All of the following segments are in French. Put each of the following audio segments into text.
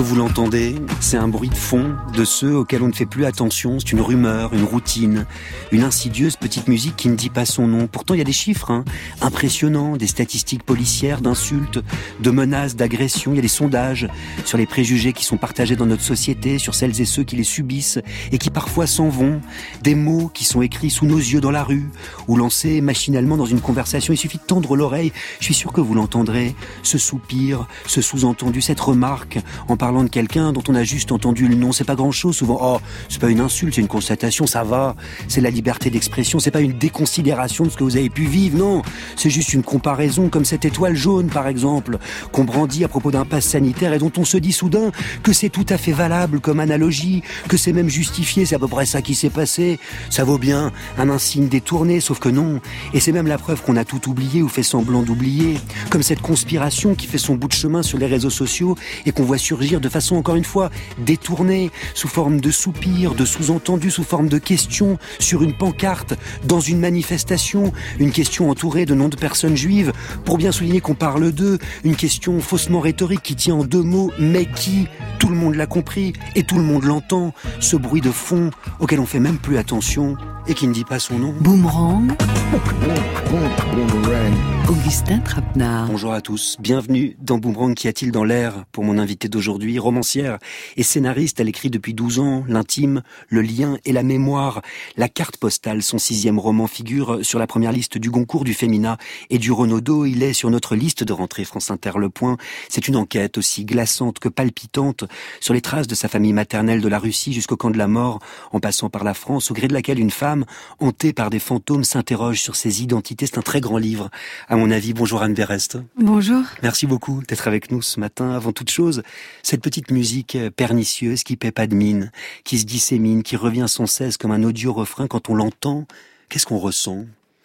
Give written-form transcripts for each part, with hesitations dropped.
vous l'entendez, c'est un bruit de fond de ceux auxquels on ne fait plus attention. C'est une rumeur, une routine, une insidieuse petite musique qui ne dit pas son nom. Pourtant, il y a des chiffres impressionnants, des statistiques policières, d'insultes, de menaces, d'agressions. Il y a des sondages sur les préjugés qui sont partagés dans notre société, sur celles et ceux qui les subissent et qui parfois s'en vont. Des mots qui sont écrits sous nos yeux dans la rue ou lancés machinalement dans une conversation. Il suffit de tendre l'oreille. Je suis sûr que vous l'entendrez. Ce soupir, ce sous-entendu, cette remarque en parlant de quelqu'un dont on a juste entendu le nom. C'est pas grand-chose souvent. Oh, c'est pas une insulte, c'est une constatation, ça va. C'est la liberté d'expression, c'est pas une déconsidération de ce que vous avez pu vivre, non. C'est juste une comparaison comme cette étoile jaune, par exemple, qu'on brandit à propos d'un pass sanitaire et dont on se dit soudain que c'est tout à fait valable comme analogie, que c'est même justifié, c'est à peu près ça qui s'est passé. Ça vaut bien un insigne détourné, sauf que non. Et c'est même la preuve qu'on a tout oublié ou fait semblant d'oublier. Comme cette conspiration qui fait son bout de chemin sur les réseaux sociaux et qu'on voit surgir de façon, encore une fois, détournée, sous forme de soupirs, de sous-entendus, sous forme de questions, sur une pancarte, dans une manifestation, une question entourée de noms de personnes juives, pour bien souligner qu'on parle d'eux, une question faussement rhétorique qui tient en deux mots, mais qui, tout le monde l'a compris, et tout le monde l'entend, ce bruit de fond auquel on fait même plus attention, et qui ne dit pas son nom. Boomerang. Augustin Trapenard. Bonjour à tous, bienvenue dans Boomerang. Qu'y a-t-il dans l'air pour mon invité d'aujourd'hui? Romancière et scénariste, elle écrit depuis 12 ans l'intime, le lien et la mémoire. La carte postale, son 6e roman, figure sur la première liste du Goncourt, du Fémina et du Renaudot. Il est sur notre liste de rentrée France Inter Le Point. C'est une enquête aussi glaçante que palpitante sur les traces de sa famille maternelle de la Russie jusqu'au camp de la mort, en passant par la France, au gré de laquelle une femme, hantée par des fantômes, s'interroge sur ses identités. C'est un très grand livre, à mon avis. Bonjour Anne Berest. Bonjour. Merci beaucoup d'être avec nous ce matin. Avant toute chose, cette petite musique pernicieuse qui paie pas de mine, qui se dissémine, qui revient sans cesse comme un odieux refrain. Quand on l'entend, qu'est-ce qu'on ressent?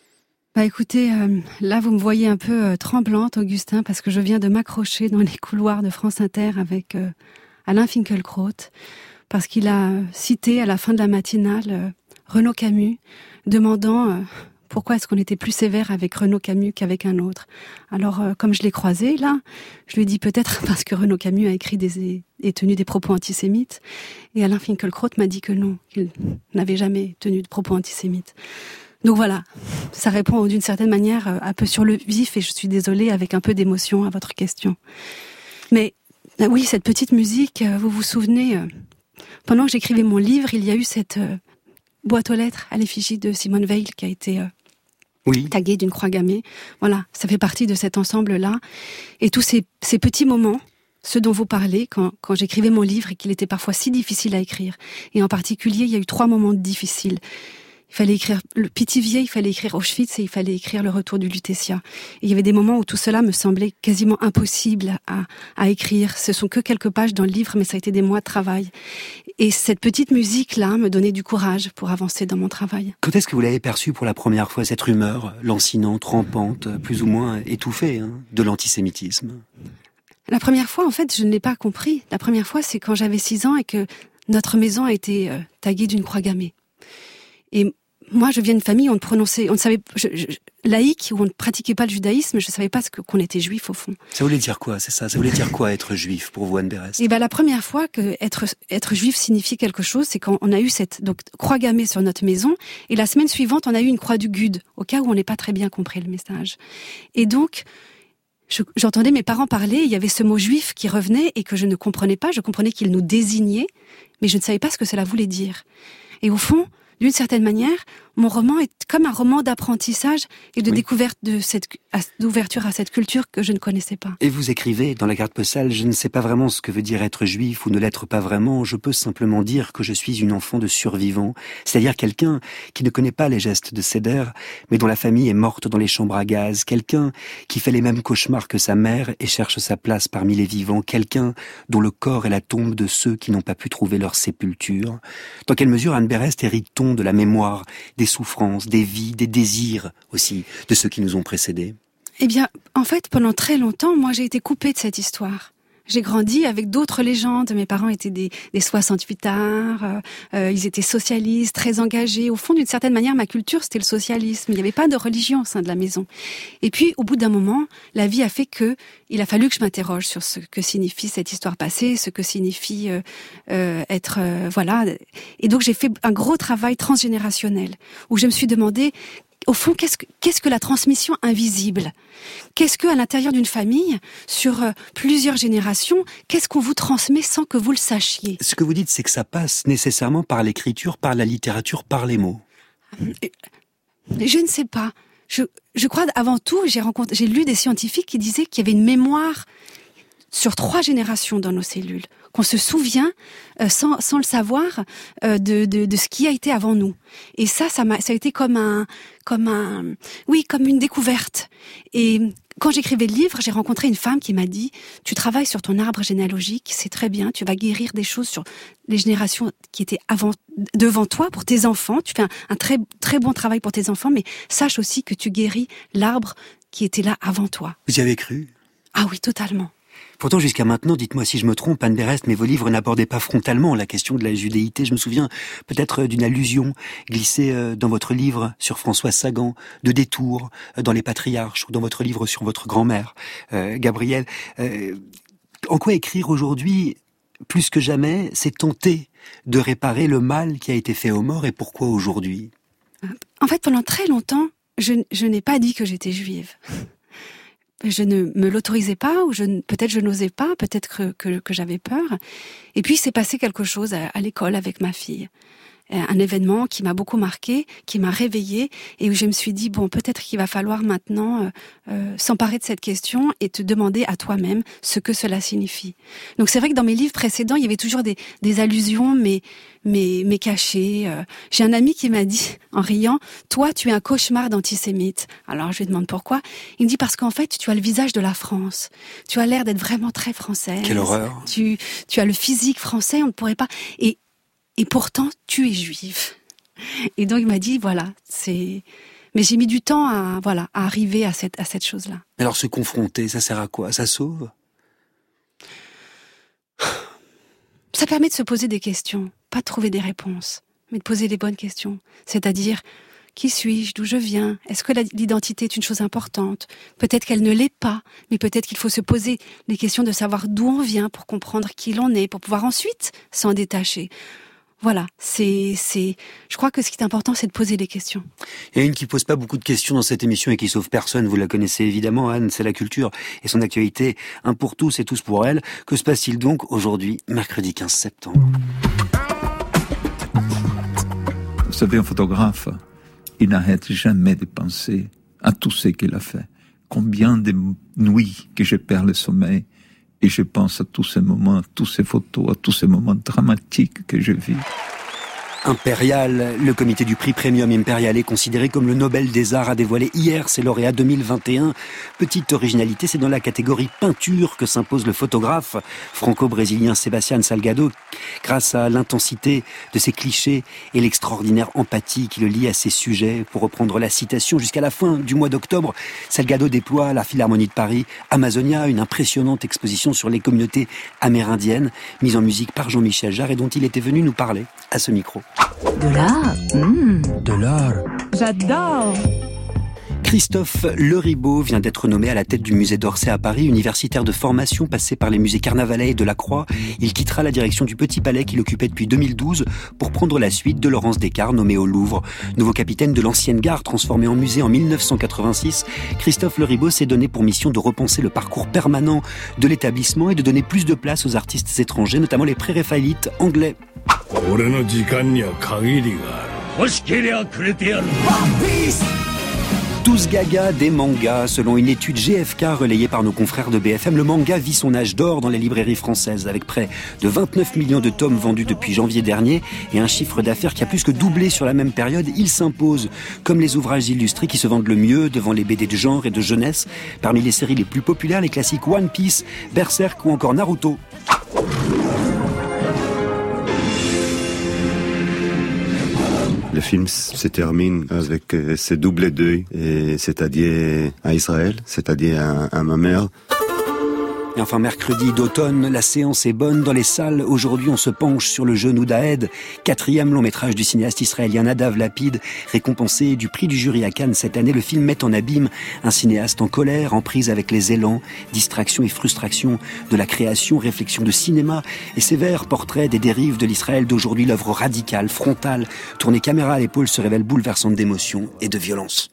Bah écoutez, là vous me voyez un peu tremblante, Augustin, parce que je viens de m'accrocher dans les couloirs de France Inter avec Alain Finkielkraut, parce qu'il a cité à la fin de la matinale Renaud Camus, demandant pourquoi est-ce qu'on était plus sévère avec Renaud Camus qu'avec un autre. Alors, comme je l'ai croisé, là, je lui ai dit peut-être parce que Renaud Camus a écrit et tenu des propos antisémites, et Alain Finkielkraut m'a dit que non, qu'il n'avait jamais tenu de propos antisémites. Donc voilà, ça répond d'une certaine manière un peu sur le vif, et je suis désolée, avec un peu d'émotion à votre question. Mais oui, cette petite musique, vous vous souvenez, pendant que j'écrivais mon livre, il y a eu cette boîte aux lettres à l'effigie de Simone Veil qui a été taguée d'une croix gammée. Voilà, ça fait partie de cet ensemble-là. Et tous ces petits moments, ceux dont vous parlez, quand j'écrivais mon livre et qu'il était parfois si difficile à écrire. Et en particulier, il y a eu 3 moments difficiles. Il fallait écrire le Pithiviers, il fallait écrire Auschwitz et il fallait écrire le retour du Lutetia. Et il y avait des moments où tout cela me semblait quasiment impossible à écrire. Ce sont que quelques pages dans le livre, mais ça a été des mois de travail. Et cette petite musique-là me donnait du courage pour avancer dans mon travail. Quand est-ce que vous l'avez perçue pour la première fois, cette rumeur lancinante, rampante, plus ou moins étouffée, de l'antisémitisme? La première fois, en fait, je ne l'ai pas compris. La première fois, c'est quand j'avais 6 ans et que notre maison a été taguée d'une croix gammée. Et moi, je viens d'une famille où on ne savait, laïque, où on ne pratiquait pas le judaïsme, je ne savais pas qu'on était juif au fond. Ça voulait dire quoi, c'est ça? Ça voulait dire quoi être juif pour vous, Anne Berest? Et la première fois que être juif signifiait quelque chose, c'est quand on a eu cette croix gammée sur notre maison, et la semaine suivante, on a eu une croix du GUD, au cas où on n'ait pas très bien compris le message. Et donc, j'entendais mes parents parler, il y avait ce mot juif qui revenait et que je ne comprenais pas. Je comprenais qu'il nous désignait, mais je ne savais pas ce que cela voulait dire. Et au fond, d'une certaine manière, mon roman est comme un roman d'apprentissage et de découverte d'ouverture à cette culture que je ne connaissais pas. Et vous écrivez dans la carte postale, je ne sais pas vraiment ce que veut dire être juif ou ne l'être pas vraiment, je peux simplement dire que je suis une enfant de survivant, c'est-à-dire quelqu'un qui ne connaît pas les gestes de Seder, mais dont la famille est morte dans les chambres à gaz, quelqu'un qui fait les mêmes cauchemars que sa mère et cherche sa place parmi les vivants, quelqu'un dont le corps est la tombe de ceux qui n'ont pas pu trouver leur sépulture. Dans quelle mesure, Anne Berest, hérite-t-on de la mémoire, des souffrances, des vies, des désirs aussi de ceux qui nous ont précédés? Eh bien, en fait, pendant très longtemps, moi, j'ai été coupée de cette histoire. j'ai grandi avec d'autres légendes. Mes parents étaient des 68ards, ils étaient socialistes, très engagés. Au fond, d'une certaine manière, ma culture, c'était le socialisme. Il n'y avait pas de religion au sein de la maison. Et puis, au bout d'un moment, la vie a fait que il a fallu que je m'interroge sur ce que signifie cette histoire passée, ce que signifie être... voilà. Et donc, j'ai fait un gros travail transgénérationnel, où je me suis demandé... Au fond, qu'est-ce que la transmission invisible ? Qu'est-ce que, à l'intérieur d'une famille, sur plusieurs générations, qu'est-ce qu'on vous transmet sans que vous le sachiez ? Ce que vous dites, c'est que ça passe nécessairement par l'écriture, par la littérature, par les mots. Je ne sais pas. Je crois, avant tout, j'ai lu des scientifiques qui disaient qu'il y avait une mémoire sur 3 générations dans nos cellules, qu'on se souvient sans le savoir de ce qui a été avant nous. Et ça a été comme une découverte. Et quand j'écrivais le livre, j'ai rencontré une femme qui m'a dit « Tu travailles sur ton arbre généalogique, c'est très bien, tu vas guérir des choses sur les générations qui étaient devant toi, pour tes enfants, tu fais un très, très bon travail pour tes enfants, mais sache aussi que tu guéris l'arbre qui était là avant toi. » Vous y avez cru ? Ah oui, totalement. Pourtant, jusqu'à maintenant, dites-moi si je me trompe, Anne Berest, mais vos livres n'abordaient pas frontalement la question de la judéité. Je me souviens peut-être d'une allusion glissée dans votre livre sur Françoise Sagan, de détours dans Les Patriarches, ou dans votre livre sur votre grand-mère, Gabrielle. En quoi écrire aujourd'hui, plus que jamais, c'est tenter de réparer le mal qui a été fait aux morts, et pourquoi aujourd'hui ? En fait, pendant très longtemps, je n'ai pas dit que j'étais juive. Je ne me l'autorisais pas, ou peut-être je n'osais pas, peut-être que j'avais peur. Et puis, il s'est passé quelque chose à l'école avec ma fille. Un événement qui m'a beaucoup marqué, qui m'a réveillée, et où je me suis dit, bon, peut-être qu'il va falloir maintenant s'emparer de cette question et te demander à toi-même ce que cela signifie. Donc c'est vrai que dans mes livres précédents, il y avait toujours des allusions, mais cachées. J'ai un ami qui m'a dit, en riant, « Toi, tu es un cauchemar d'antisémite. » Alors je lui demande pourquoi. Il me dit, parce qu'en fait, tu as le visage de la France. Tu as l'air d'être vraiment très française. Quelle horreur. Tu as le physique français, on ne pourrait pas... Et pourtant, tu es juive. Et donc, il m'a dit, voilà, mais j'ai mis du temps à arriver à cette chose-là. Alors, se confronter, ça sert à quoi ? Ça sauve ? Ça permet de se poser des questions, pas de trouver des réponses, mais de poser les bonnes questions. C'est-à-dire, qui suis-je ? D'où je viens ? Est-ce que l'identité est une chose importante ? Peut-être qu'elle ne l'est pas, mais peut-être qu'il faut se poser les questions de savoir d'où on vient pour comprendre qui l'on est, pour pouvoir ensuite s'en détacher. Voilà, je crois que ce qui est important, c'est de poser des questions. Il y a une qui pose pas beaucoup de questions dans cette émission et qui sauve personne, vous la connaissez évidemment, Anne, c'est la culture et son actualité, un pour tous et tous pour elle. Que se passe-t-il donc aujourd'hui, mercredi 15 septembre ? Vous savez, un photographe, il n'arrête jamais de penser à tout ce qu'il a fait. Combien de nuits que je perds le sommeil, et je pense à tous ces moments, à toutes ces photos, à tous ces moments dramatiques que je vis. Impérial, le comité du prix Premium Impérial est considéré comme le Nobel des Arts, a dévoilé hier ses lauréats 2021. Petite originalité, c'est dans la catégorie peinture que s'impose le photographe franco-brésilien Sebastián Salgado, grâce à l'intensité de ses clichés et l'extraordinaire empathie qui le lie à ses sujets. Pour reprendre la citation, jusqu'à la fin du mois d'octobre, Salgado déploie à la Philharmonie de Paris Amazonia, une impressionnante exposition sur les communautés amérindiennes, mise en musique par Jean-Michel Jarre et dont il était venu nous parler à ce micro. De l'art. De l'art. J'adore. Christophe Leribaud vient d'être nommé à la tête du musée d'Orsay à Paris, universitaire de formation passé par les musées Carnavalet et Delacroix. Il quittera la direction du Petit Palais qu'il occupait depuis 2012 pour prendre la suite de Laurence Descartes, nommé au Louvre. Nouveau capitaine de l'ancienne gare transformée en musée en 1986, Christophe Leribaud s'est donné pour mission de repenser le parcours permanent de l'établissement et de donner plus de place aux artistes étrangers, notamment les pré-raphaélites anglais. Tous gaga des mangas. Selon une étude GFK relayée par nos confrères de BFM, le manga vit son âge d'or dans les librairies françaises, avec près de 29 millions de tomes vendus depuis janvier dernier et un chiffre d'affaires qui a plus que doublé sur la même période. Il s'impose comme les ouvrages illustrés qui se vendent le mieux devant les BD de genre et de jeunesse. Parmi les séries les plus populaires, les classiques One Piece, Berserk ou encore Naruto. Le film se termine avec ce double deuil, c'est-à-dire à Israël, c'est-à-dire à ma mère. Et enfin, mercredi d'automne, la séance est bonne dans les salles. Aujourd'hui, on se penche sur Le Genou d'Aed, 4e long métrage du cinéaste israélien Nadav Lapid, récompensé du prix du jury à Cannes cette année. Le film met en abîme un cinéaste en colère, en prise avec les élans, distraction et frustration de la création, réflexion de cinéma et sévère portrait des dérives de l'Israël d'aujourd'hui. L'œuvre radicale, frontale, tournée caméra à l'épaule se révèle bouleversante d'émotion et de violence.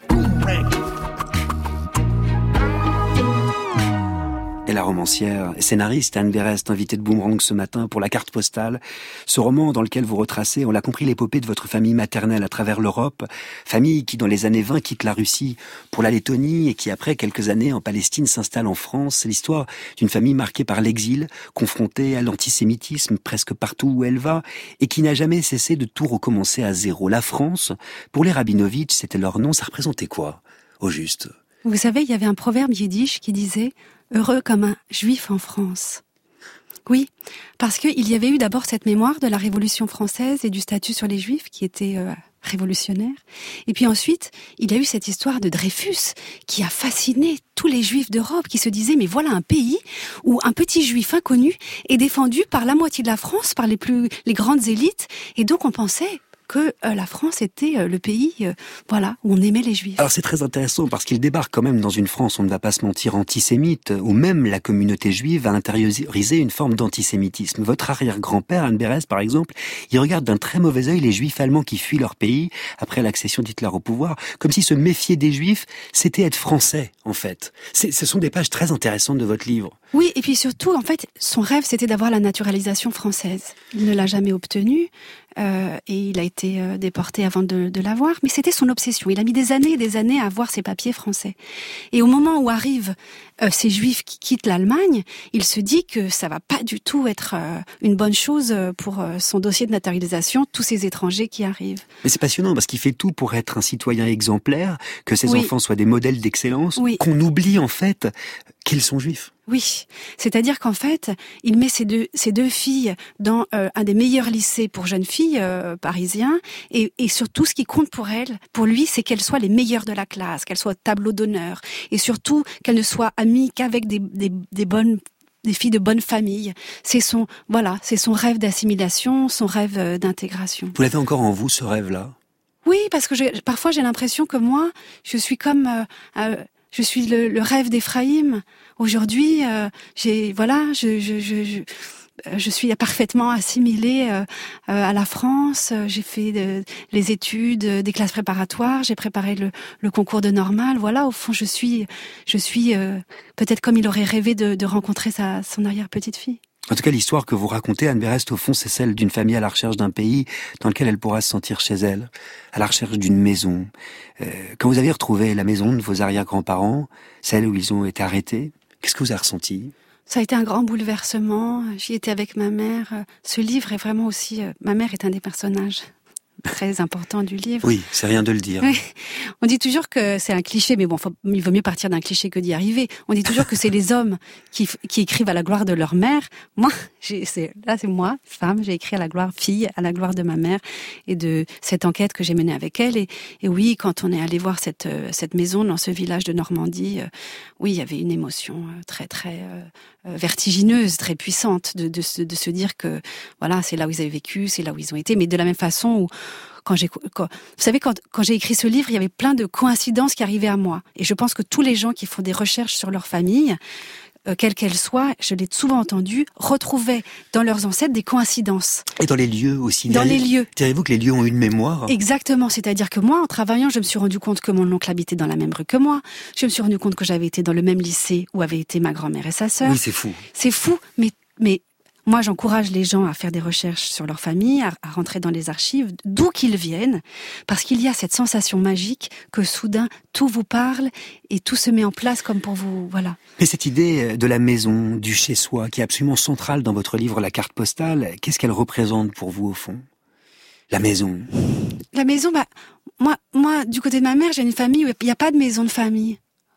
Et la romancière et scénariste Anne Berest, invitée de Boomerang ce matin pour La Carte Postale. Ce roman dans lequel vous retracez, on l'a compris, l'épopée de votre famille maternelle à travers l'Europe. Famille qui, dans les années 20, quitte la Russie pour la Lettonie et qui, après quelques années en Palestine, s'installe en France. C'est l'histoire d'une famille marquée par l'exil, confrontée à l'antisémitisme presque partout où elle va et qui n'a jamais cessé de tout recommencer à zéro. La France, pour les Rabinovitch, c'était leur nom, ça représentait quoi, au juste? Vous savez, il y avait un proverbe yiddish qui disait « heureux comme un juif en France ». Oui, parce qu'il y avait eu d'abord cette mémoire de la Révolution française et du statut sur les juifs qui était révolutionnaire. Et puis ensuite, il y a eu cette histoire de Dreyfus qui a fasciné tous les juifs d'Europe qui se disaient « mais voilà un pays où un petit juif inconnu est défendu par la moitié de la France, par les grandes élites ». Et donc on pensait que la France était le pays où on aimait les Juifs. Alors c'est très intéressant parce qu'il débarque quand même dans une France, on ne va pas se mentir, antisémite, où même la communauté juive a intériorisé une forme d'antisémitisme. Votre arrière-grand-père, Anne Berest par exemple, il regarde d'un très mauvais œil les Juifs allemands qui fuient leur pays après l'accession d'Hitler au pouvoir, comme si se méfier des Juifs, c'était être français en fait. Ce sont des pages très intéressantes de votre livre. Oui, et puis surtout, en fait, son rêve, c'était d'avoir la naturalisation française. Il ne l'a jamais obtenue, et il a été déporté avant de l'avoir, mais c'était son obsession. Il a mis des années et des années à avoir ses papiers français. Et au moment où arrivent ces Juifs qui quittent l'Allemagne, il se dit que ça va pas du tout être une bonne chose pour son dossier de naturalisation, tous ces étrangers qui arrivent. Mais c'est passionnant, parce qu'il fait tout pour être un citoyen exemplaire, que ses enfants soient des modèles d'excellence, qu'on oublie en fait qu'ils sont juifs. Oui, c'est-à-dire qu'en fait, il met ces deux filles dans un des meilleurs lycées pour jeunes filles parisiens, et surtout ce qui compte pour elles, pour lui, c'est qu'elles soient les meilleures de la classe, qu'elles soient au tableau d'honneur, et surtout qu'elles ne soient amies qu'avec des filles de bonne famille. C'est son rêve d'assimilation, son rêve d'intégration. Vous l'avez encore en vous, ce rêve-là? Oui, parce que parfois j'ai l'impression que moi, je suis comme je suis le rêve d'Éphraïm. Aujourd'hui, je suis parfaitement assimilée à la France. J'ai fait les études, des classes préparatoires. J'ai préparé le concours de Normal. Voilà, au fond, je suis peut-être comme il aurait rêvé de rencontrer son arrière-petite-fille. En tout cas, l'histoire que vous racontez, Anne Berest, au fond, c'est celle d'une famille à la recherche d'un pays dans lequel elle pourra se sentir chez elle, à la recherche d'une maison. Quand vous avez retrouvé la maison de vos arrière-grands-parents, celle où ils ont été arrêtés, qu'est-ce que vous avez ressenti ? Ça a été un grand bouleversement. J'y étais avec ma mère. Ce livre est vraiment aussi... ma mère est un des personnages très importants du livre. Oui, c'est rien de le dire. Oui. On dit toujours que c'est un cliché, mais bon, il vaut mieux partir d'un cliché que d'y arriver. On dit toujours que c'est les hommes qui écrivent à la gloire de leur mère. Moi, c'est moi, femme, j'ai écrit à la gloire fille, à la gloire de ma mère et de cette enquête que j'ai menée avec elle. Et oui, quand on est allé voir cette maison dans ce village de Normandie, oui, il y avait une émotion très très vertigineuse, très puissante de se dire que voilà, c'est là où ils avaient vécu, c'est là où ils ont été, mais de la même façon où quand j'ai écrit ce livre, il y avait plein de coïncidences qui arrivaient à moi. Et je pense que tous les gens qui font des recherches sur leur famille, quelle qu'elle soit, je l'ai souvent entendu, retrouvaient dans leurs ancêtres des coïncidences. Et dans les lieux aussi. Dans les lieux. Diriez-vous que les lieux ont une mémoire ? Exactement. C'est-à-dire que moi, en travaillant, je me suis rendu compte que mon oncle habitait dans la même rue que moi. Je me suis rendu compte que j'avais été dans le même lycée où avaient été ma grand-mère et sa sœur. Oui, c'est fou. C'est fou, mais moi, j'encourage les gens à faire des recherches sur leur famille, à rentrer dans les archives, d'où qu'ils viennent, parce qu'il y a cette sensation magique que soudain, tout vous parle et tout se met en place comme pour vous, voilà. Mais cette idée de la maison, du chez-soi, qui est absolument centrale dans votre livre La Carte Postale, qu'est-ce qu'elle représente pour vous, au fond ? La maison. La maison, moi, du côté de ma mère, j'ai une famille où il n'y a pas de maison de famille.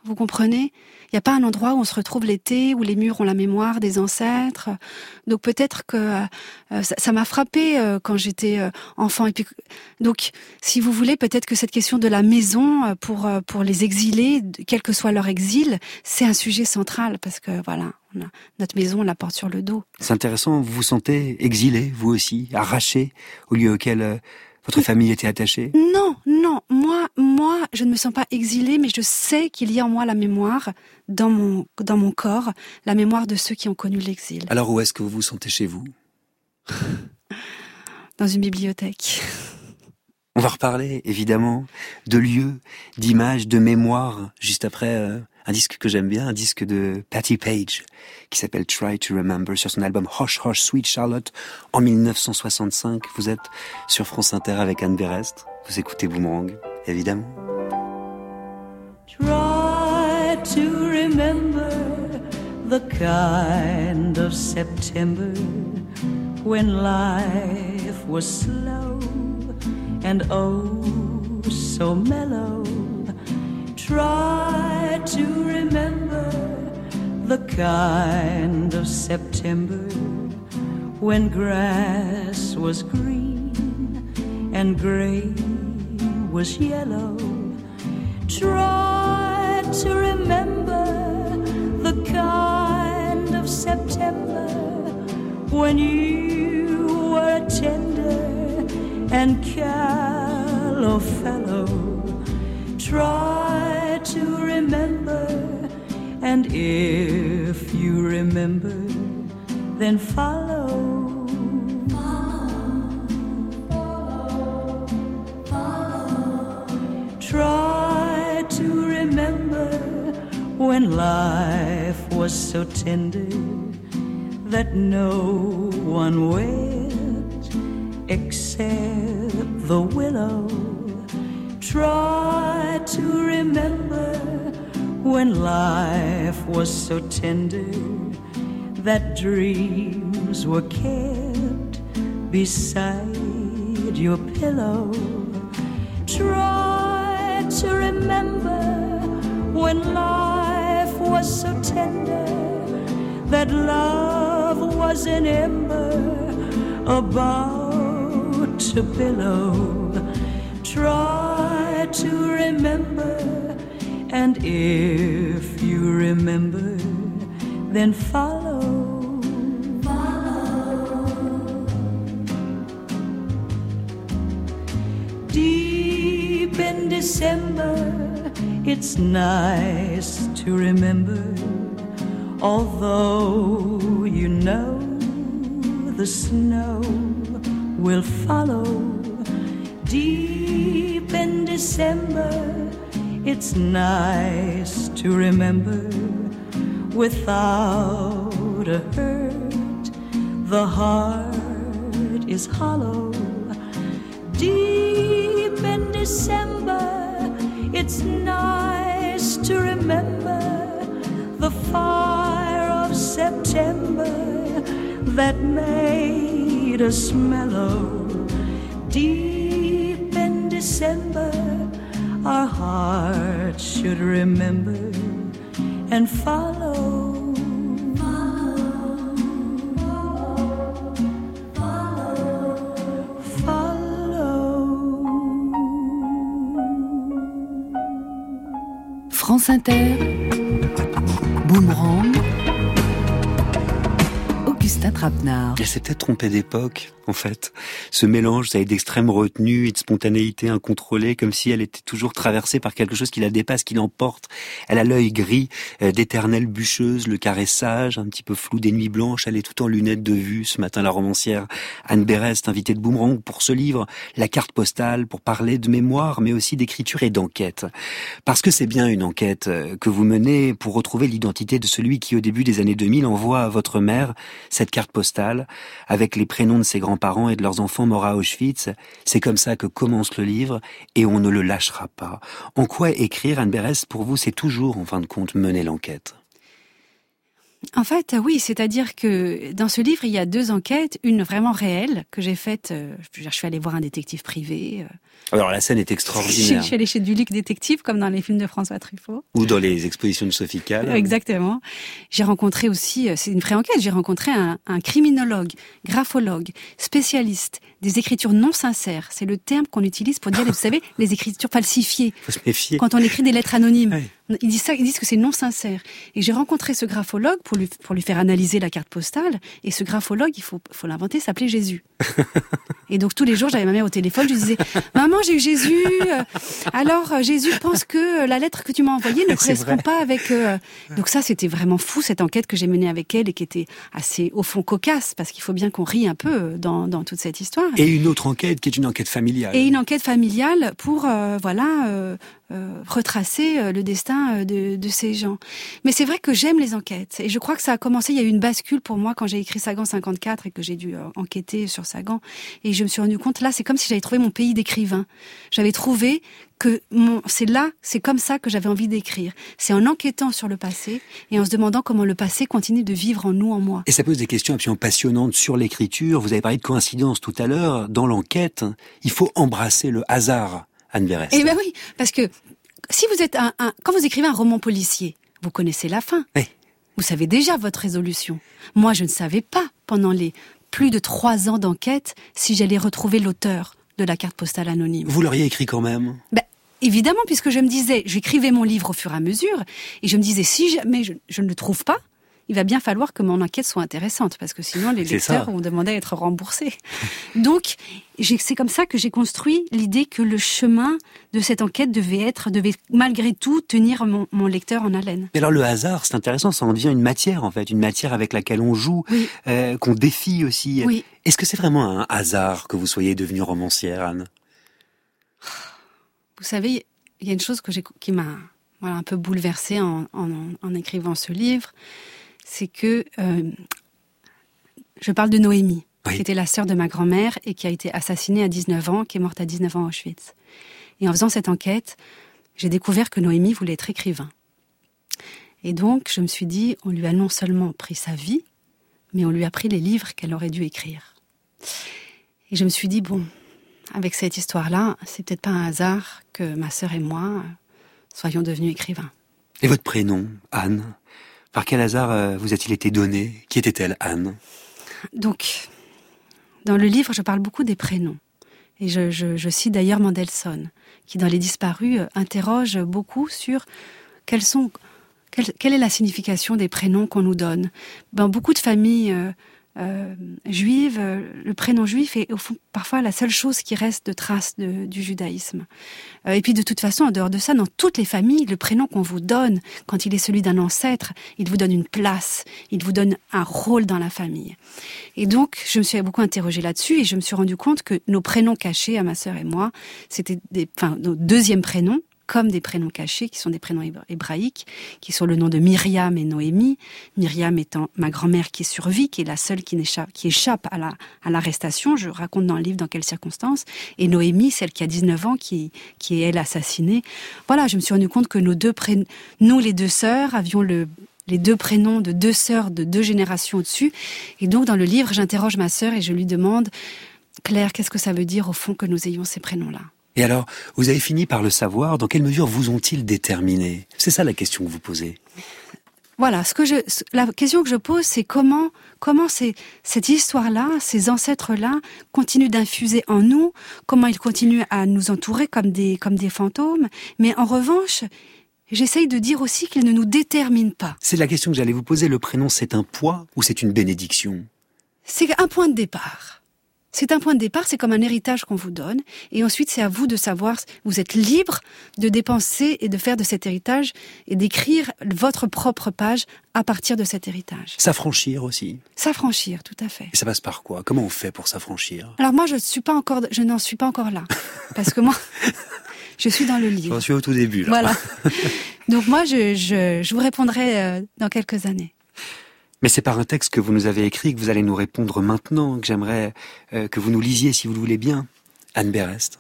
Vous comprenez ? Il n'y a pas un endroit où on se retrouve l'été, où les murs ont la mémoire des ancêtres. Donc peut-être que ça m'a frappée quand j'étais enfant. Et puis, donc, si vous voulez, peut-être que cette question de la maison pour les exilés, quel que soit leur exil, c'est un sujet central parce que voilà, notre maison, on la porte sur le dos. C'est intéressant, vous vous sentez exilé, vous aussi, arraché au lieu auquel votre famille était attachée ? Non, moi, je ne me sens pas exilée, mais je sais qu'il y a en moi la mémoire, dans mon corps, la mémoire de ceux qui ont connu l'exil. Alors où est-ce que vous vous sentez chez vous ? Dans une bibliothèque. On va reparler, évidemment, de lieux, d'images, de mémoires, juste après un disque que j'aime bien, un disque de Patti Page, qui s'appelle Try to Remember, sur son album Hush Hush Sweet Charlotte, en 1965. Vous êtes sur France Inter avec Anne Berest. Vous écoutez Boomerang, évidemment. Try to remember the kind of September when life was slow and oh so mellow. Try to remember the kind of September when grass was green and grain was yellow. Try to remember the kind of September when you were a tender and callow fellow. Try to remember, and if you remember, then follow. Try to remember when life was so tender that no one wept except the willow. Try to remember when life was so tender that dreams were kept beside your pillow. Try to remember when life was so tender that love was an ember about to billow. Try to remember, and if you remember, then follow. Deep in December, it's nice to remember, although you know the snow will follow. Deep in December, it's nice to remember, without a hurt, the heart is hollow. Deep in December, it's nice to remember the fire of September that made us mellow. Deep in December, our hearts should remember and follow. France Inter, Boomerang, Augustin Trapenard. Elle s'est peut-être trompée d'époque, en fait. Ce mélange, ça a d'extrême retenue et de spontanéité incontrôlée, comme si elle était toujours traversée par quelque chose qui la dépasse, qui l'emporte. Elle a l'œil gris d'éternelle bûcheuse, le caressage un petit peu flou des nuits blanches. Elle est tout en lunettes de vue. Ce matin, la romancière Anne Berest, invitée de Boomerang pour ce livre, La carte postale, pour parler de mémoire, mais aussi d'écriture et d'enquête. Parce que c'est bien une enquête que vous menez pour retrouver l'identité de celui qui, au début des années 2000, envoie à votre mère cette carte postale avec les prénoms de ses grands-parents et de leurs enfants morts à Auschwitz. C'est comme ça que commence le livre et on ne le lâchera pas. En quoi écrire, Anne Berest, pour vous, c'est toujours, en fin de compte, mener l'enquête ? En fait, oui, c'est-à-dire que dans ce livre, il y a 2 enquêtes, une vraiment réelle que j'ai faite. Je suis allée voir un détective privé. Alors la scène est extraordinaire. Je suis allée chez Dulic Détective, comme dans les films de François Truffaut. Ou dans les expositions de Sophie Calle. Exactement. J'ai rencontré aussi, c'est une vraie enquête, j'ai rencontré un criminologue, graphologue, spécialiste des écritures non sincères. C'est le terme qu'on utilise pour dire, vous savez, les écritures falsifiées. Faut se méfier. Quand on écrit des lettres anonymes. Ouais. Ils disent que c'est non sincère. Et j'ai rencontré ce graphologue pour lui faire analyser la carte postale. Et ce graphologue, il faut l'inventer, s'appelait Jésus. Et donc tous les jours, j'avais ma mère au téléphone, je lui disais « Maman, j'ai eu Jésus. Alors Jésus pense que la lettre que tu m'as envoyée ne correspond pas avec... Donc ça, c'était vraiment fou, cette enquête que j'ai menée avec elle et qui était assez, au fond, cocasse, parce qu'il faut bien qu'on rie un peu dans toute cette histoire. Et une autre enquête qui est une enquête familiale. Et une enquête familiale pour, retracer le destin de ces gens. Mais c'est vrai que j'aime les enquêtes. Et je crois que ça a commencé, il y a eu une bascule pour moi quand j'ai écrit Sagan 54 et que j'ai dû enquêter sur Sagan. Et je me suis rendu compte, là, c'est comme si j'avais trouvé mon pays d'écrivain. J'avais trouvé que c'est comme ça que j'avais envie d'écrire. C'est en enquêtant sur le passé et en se demandant comment le passé continue de vivre en nous, en moi. Et ça pose des questions absolument passionnantes sur l'écriture. Vous avez parlé de coïncidence tout à l'heure. Dans l'enquête, il faut embrasser le hasard, Anne Berest. Eh ben oui, parce que si vous êtes quand vous écrivez un roman policier, vous connaissez la fin. Oui. Vous savez déjà votre résolution. Moi, je ne savais pas, pendant les plus de 3 ans d'enquête, si j'allais retrouver l'auteur de la carte postale anonyme. Vous l'auriez écrit quand même? Évidemment, puisque je me disais, j'écrivais mon livre au fur et à mesure, et je me disais, si jamais je ne le trouve pas, il va bien falloir que mon enquête soit intéressante, parce que sinon les lecteurs vont demander à être remboursés. Donc, c'est comme ça que j'ai construit l'idée que le chemin de cette enquête devait malgré tout tenir mon lecteur en haleine. Mais alors le hasard, c'est intéressant, ça en devient une matière en fait, une matière avec laquelle on joue, oui. Qu'on défie aussi. Oui. Est-ce que c'est vraiment un hasard que vous soyez devenue romancière, Anne? Vous savez, il y a une chose qui m'a un peu bouleversée en écrivant ce livre, c'est que je parle de Noémie, qui était la sœur de ma grand-mère et qui a été assassinée à 19 ans, qui est morte à 19 ans à Auschwitz. Et en faisant cette enquête, j'ai découvert que Noémie voulait être écrivain. Et donc, je me suis dit, on lui a non seulement pris sa vie, mais on lui a pris les livres qu'elle aurait dû écrire. Et je me suis dit, bon, avec cette histoire-là, c'est peut-être pas un hasard que ma sœur et moi soyons devenus écrivains. Et votre prénom, Anne, par quel hasard vous a-t-il été donné? Qui était-elle, Anne? Donc, dans le livre, je parle beaucoup des prénoms. Et je cite d'ailleurs Mendelssohn, qui dans Les Disparus interroge beaucoup sur quelle est la signification des prénoms qu'on nous donne. Dans beaucoup de familles juives, le prénom juif est au fond parfois la seule chose qui reste de trace du judaïsme. Et puis de toute façon, en dehors de ça, dans toutes les familles, le prénom qu'on vous donne, quand il est celui d'un ancêtre, il vous donne une place, il vous donne un rôle dans la famille. Et donc, je me suis beaucoup interrogée là-dessus et je me suis rendu compte que nos prénoms cachés, à ma sœur et moi, c'était nos deuxièmes prénoms, comme des prénoms cachés, qui sont des prénoms hébraïques, qui sont le nom de Myriam et Noémie. Myriam étant ma grand-mère qui survit, qui est la seule qui échappe à l'arrestation. Je raconte dans le livre dans quelles circonstances. Et Noémie, celle qui a 19 ans, qui est elle assassinée. Voilà, je me suis rendu compte que nous les deux sœurs, avions les 2 prénoms de 2 sœurs de 2 générations au-dessus. Et donc, dans le livre, j'interroge ma sœur et je lui demande, Claire, qu'est-ce que ça veut dire au fond que nous ayons ces prénoms-là ? Et alors, vous avez fini par le savoir, dans quelle mesure vous ont-ils déterminé? C'est ça la question que vous posez. Voilà, la question que je pose, c'est comment cette histoire-là, ces ancêtres-là, continuent d'infuser en nous, comment ils continuent à nous entourer comme des fantômes, mais en revanche, j'essaye de dire aussi qu'ils ne nous déterminent pas. C'est la question que j'allais vous poser, le prénom c'est un poids ou c'est une bénédiction? C'est un point de départ. C'est un point de départ, c'est comme un héritage qu'on vous donne. Et ensuite, c'est à vous de savoir, vous êtes libre de dépenser et de faire de cet héritage et d'écrire votre propre page à partir de cet héritage. S'affranchir aussi. S'affranchir, tout à fait. Et ça passe par quoi? Comment on fait pour s'affranchir? Alors moi, je n'en suis pas encore là. Parce que moi, je suis dans le livre. J'en suis au tout début, là. Voilà. Donc moi, je vous répondrai dans quelques années. Mais c'est par un texte que vous nous avez écrit que vous allez nous répondre maintenant, que j'aimerais que vous nous lisiez, si vous le voulez bien. Anne Berest.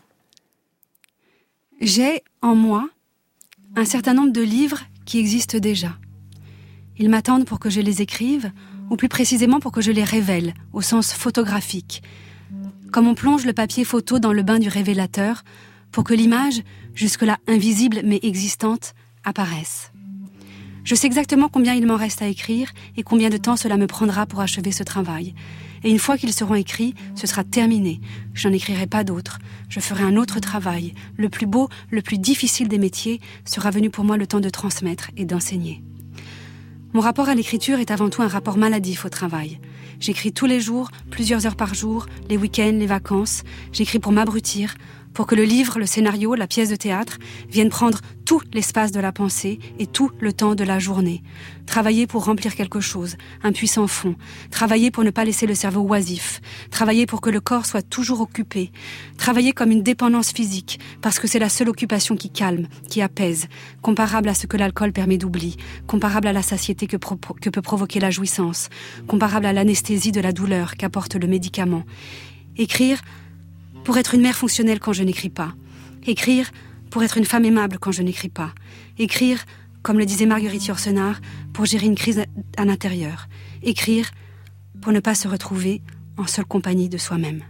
J'ai en moi un certain nombre de livres qui existent déjà. Ils m'attendent pour que je les écrive, ou plus précisément pour que je les révèle, au sens photographique. Comme on plonge le papier photo dans le bain du révélateur, pour que l'image, jusque-là invisible mais existante, apparaisse. Je sais exactement combien il m'en reste à écrire et combien de temps cela me prendra pour achever ce travail. Et une fois qu'ils seront écrits, ce sera terminé. Je n'en écrirai pas d'autres. Je ferai un autre travail. Le plus beau, le plus difficile des métiers sera venu pour moi le temps de transmettre et d'enseigner. Mon rapport à l'écriture est avant tout un rapport maladif au travail. J'écris tous les jours, plusieurs heures par jour, les week-ends, les vacances. J'écris pour m'abrutir, pour que le livre, le scénario, la pièce de théâtre viennent prendre tout l'espace de la pensée et tout le temps de la journée. Travailler pour remplir quelque chose, un puissant fond. Travailler pour ne pas laisser le cerveau oisif. Travailler pour que le corps soit toujours occupé. Travailler comme une dépendance physique, parce que c'est la seule occupation qui calme, qui apaise, comparable à ce que l'alcool permet d'oubli, comparable à la satiété que peut provoquer la jouissance, comparable à l'anesthésie de la douleur qu'apporte le médicament. Écrire pour être une mère fonctionnelle quand je n'écris pas. Écrire pour être une femme aimable quand je n'écris pas. Écrire, comme le disait Marguerite Yourcenar, pour gérer une crise à l'intérieur. Écrire pour ne pas se retrouver en seule compagnie de soi-même.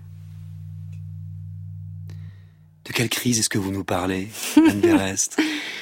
De quelle crise est-ce que vous nous parlez, Anne Berest?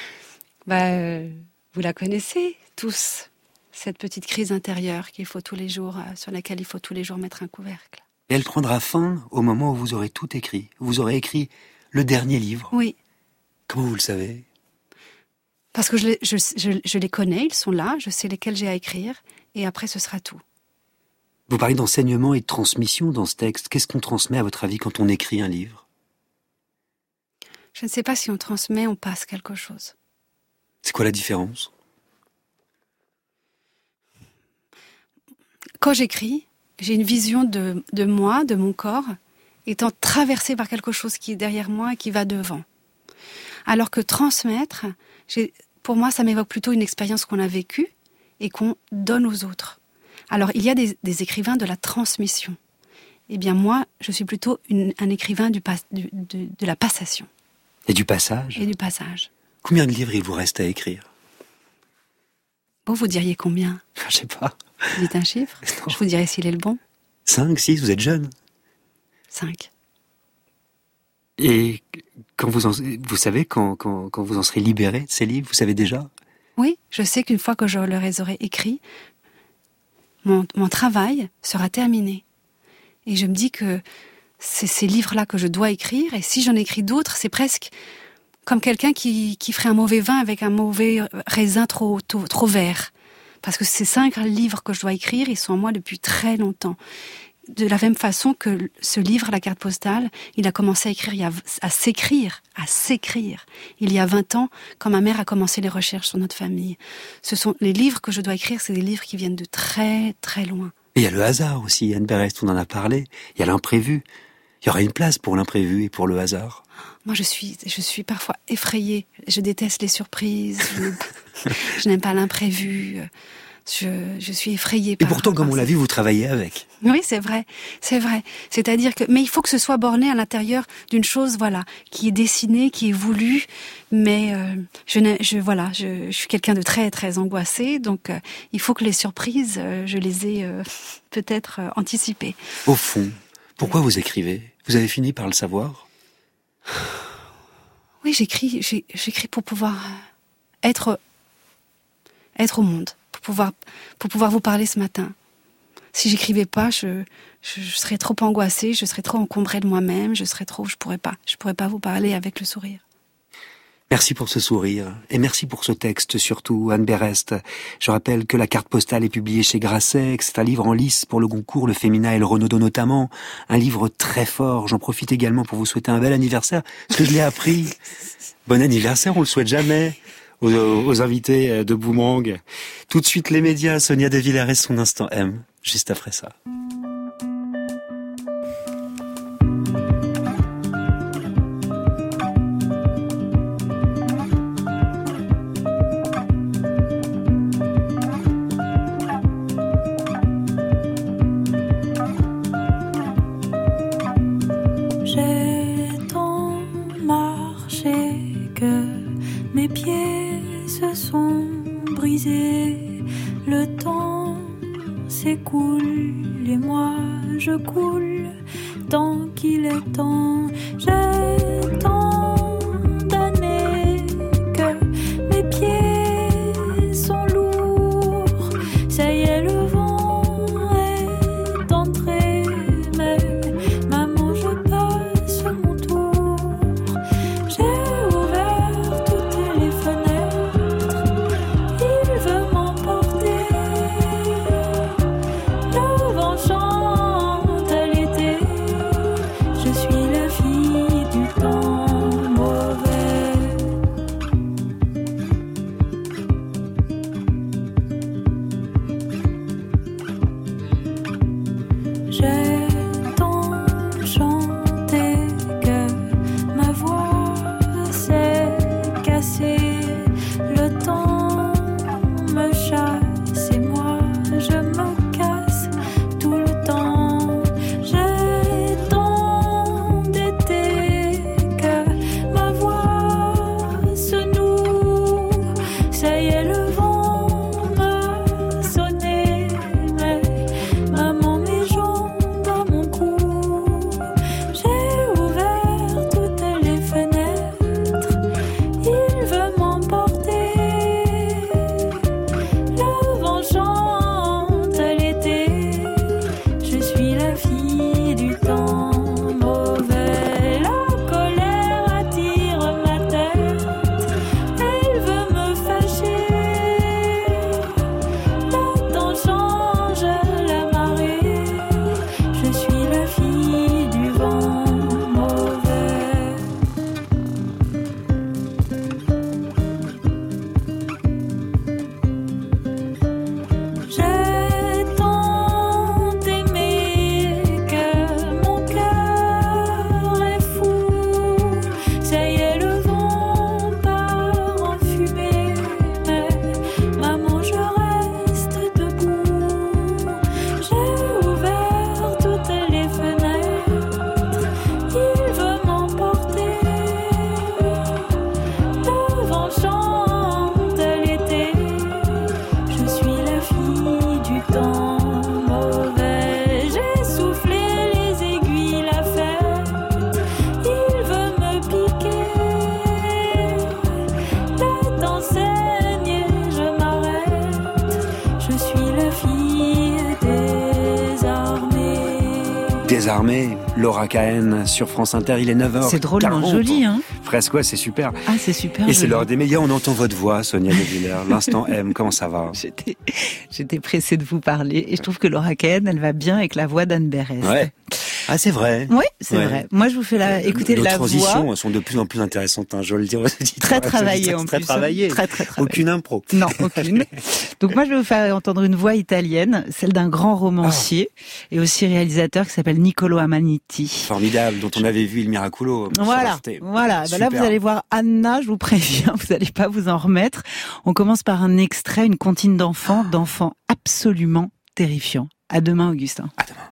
Vous la connaissez tous, cette petite crise intérieure qu'il faut tous les jours, sur laquelle il faut tous les jours mettre un couvercle. Et elle prendra fin au moment où vous aurez tout écrit. Vous aurez écrit le dernier livre. Oui. Comment vous le savez? Parce que je les connais, ils sont là, je sais lesquels j'ai à écrire, et après ce sera tout. Vous parlez d'enseignement et de transmission dans ce texte. Qu'est-ce qu'on transmet à votre avis quand on écrit un livre? Je ne sais pas si on transmet, on passe quelque chose. C'est quoi la différence? Quand j'écris, j'ai une vision de moi, de mon corps, étant traversé par quelque chose qui est derrière moi et qui va devant. Alors que transmettre, pour moi, ça m'évoque plutôt une expérience qu'on a vécue et qu'on donne aux autres. Alors, il y a des écrivains de la transmission. Eh bien, moi, je suis plutôt un écrivain de la passation. Et du passage? Et du passage. Combien de livres il vous reste à écrire? Vous diriez combien? Je sais pas. Dites un chiffre. Non. Je vous dirai s'il est le bon. 5, 6, vous êtes jeune. 5. Et quand vous savez quand vous en serez libéré de ces livres, vous savez déjà? Oui, je sais qu'une fois que je les aurai écrits, mon travail sera terminé. Et je me dis que c'est ces livres-là que je dois écrire, et si j'en écris d'autres, c'est presque comme quelqu'un qui ferait un mauvais vin avec un mauvais raisin trop vert. Parce que ces 5 livres que je dois écrire, ils sont en moi depuis très longtemps. De la même façon que ce livre, La carte postale, il a commencé à s'écrire, il y a 20 ans, quand ma mère a commencé les recherches sur notre famille. Ce sont les livres que je dois écrire, c'est des livres qui viennent de très, très loin. Et il y a le hasard aussi, Anne Berest, on en a parlé. Il y a l'imprévu. Il y aura une place pour l'imprévu et pour le hasard. Moi, je suis parfois effrayée. Je déteste les surprises. Je n'aime pas l'imprévu. Je suis effrayée. Et pourtant, comme on l'a vu, vous travaillez avec. Oui, c'est vrai. C'est-à-dire que, mais il faut que ce soit borné à l'intérieur d'une chose, voilà, qui est dessinée, qui est voulue. Mais je suis quelqu'un de très, très angoissé, donc il faut que les surprises, je les ai peut-être anticipées. Au fond, pourquoi vous écrivez? Vous avez fini par le savoir? Oui, j'écris pour pouvoir être au monde, pour pouvoir vous parler ce matin. Si j'écrivais pas, je serais trop angoissée, je serais trop encombrée de moi-même, je pourrais pas vous parler avec le sourire. Merci pour ce sourire, et merci pour ce texte surtout, Anne Berest. Je rappelle que La carte postale est publiée chez Grasset, que c'est un livre en lice pour le Goncourt, le Féminin et le Renaudot notamment. Un livre très fort. J'en profite également pour vous souhaiter un bel anniversaire, parce que je l'ai appris. Bon anniversaire, on le souhaite jamais aux invités de Boomerang. Tout de suite les médias, Sonia De Villers et son Instant M, juste après ça. Mes pieds se sont brisés Le temps s'écoule et moi je coule tant qu'il est temps. J'ai tant d'années que mes pieds sont lourds. Ça y est, le vent est entré, mais maman, je passe mon tour. J'ai ouvert toutes les fenêtres, il veut m'emporter. Le vent chante à l'été, je suis la fille du temps mauvais. J'ai tant chanté que ma voix s'est cassée. Le temps me chasse et moi je me casse tout le temps. J'ai tant d'été que ma voix se noue. Ça y est, le vent m'a sonné, mais maman, mes jambes à mon cou. J'ai ouvert toutes les fenêtres, il veut m'emporter. Le vent chante à l'été, je suis la fille du temps mauvais. La colère attire ma tête, elle veut me fâcher. Le temps change la marée, je suis la fille du vent mauvais. J'ai tant aimé que mon cœur est fou. Ça y est, le vent part en fumée, mais maman, je reste debout. J'ai ouvert toutes les fenêtres, il veut m'emporter. Le vent chante à l'été, je suis la fille du temps mauvais. J'ai soufflé les aiguilles, la fête, il veut me piquer. Le temps saigne, je m'arrête, je suis la fille désarmée. Désarmé, Laura Cahen sur France Inter, il est 9h40. C'est drôlement joli, hein. Presque, ouais, c'est super. Ah, c'est super. Et c'est joli. l'heure des médias, on entend votre voix, Sonia De Villers. L'instant M, comment ça va? J'étais pressée de vous parler et je trouve que Laura Cahen, elle va bien avec la voix d'Anne Berest. Ouais. Ah, c'est vrai. Oui, c'est Ouais. vrai. Moi, je vous fais écouter Nos la transitions voix. sont de plus en plus intéressantes, hein, je veux le dire aux auditeurs. Très travaillée en Très plus. travaillée. Très travaillée. Aucune impro. Non, aucune. Donc moi, je vais vous faire entendre une voix italienne, celle d'un grand romancier et aussi réalisateur qui s'appelle Niccolo Amaniti. Formidable, dont on avait vu Il Miraculo. sur Voilà, Arte. voilà. Ben là, Super. vous allez voir Anna, je vous préviens, vous n'allez pas vous en remettre. On commence par un extrait, une comptine d'enfants absolument terrifiants. À demain, Augustin. À demain.